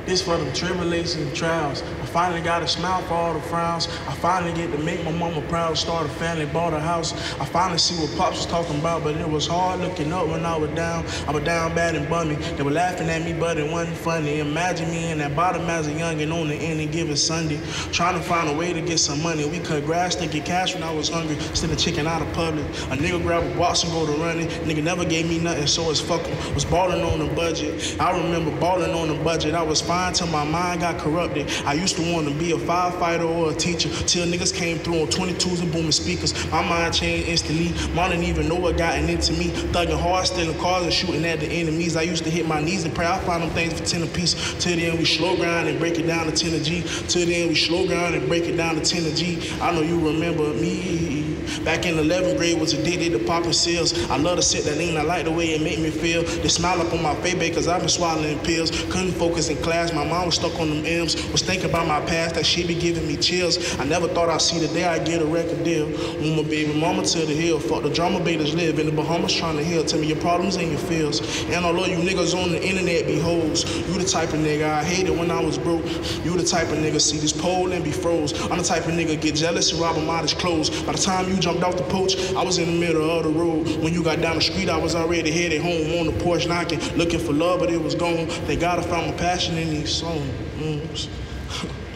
This for the tribulations and trials. I finally got a smile for all the frowns. I finally get to make my mama proud, start a family, bought a house. I finally see what Pops was talking about, but it was hard looking up when I was down. I was down bad and bummy. They were laughing at me, but it wasn't funny. Imagine me in that bottom as a youngin' on the any given Sunday, trying to find a way to get some money. We cut grass to get cash when I was hungry, stealing chicken out of public. A nigga grab a box and go to running. Nigga never gave me nothing, so it's fuck 'em. Was ballin' on the budget. I remember ballin' on the budget. I was fine till my mind got corrupted. I used to want to be a firefighter or a teacher till niggas came through on 22s and booming speakers. My mind changed instantly. Mom didn't even know what gotten into me. Thugging hard, stealing cars and shooting at the enemies. I used to hit my knees and pray. I found them things for 10 apiece. Till then we slow grind and break it down to 10 a G. Till then we slow grind and break it down to 10 a G. I know you remember me. Back in 11th grade, was addicted to popping pills. I love to sit that lean, I like the way it make me feel. The smile up on my face, babe, cause I've been swallowing pills. Couldn't focus in class, my mom was stuck on them M's. Was thinking about my past, that she be giving me chills. I never thought I'd see the day I'd get a record deal. Move my baby mama to the hill, fuck the drama baiters live in the Bahamas trying to heal. Tell me your problems and your fears. And although you niggas on the internet be hoes, you the type of nigga I hated when I was broke. You the type of nigga see this pole and be froze. I'm the type of nigga get jealous and rob him out his clothes. By the time you jumped off the porch, I was in the middle of the road. When you got down the street, I was already headed home on the porch knocking, looking for love, but it was gone. Thank God I found my passion in these songs.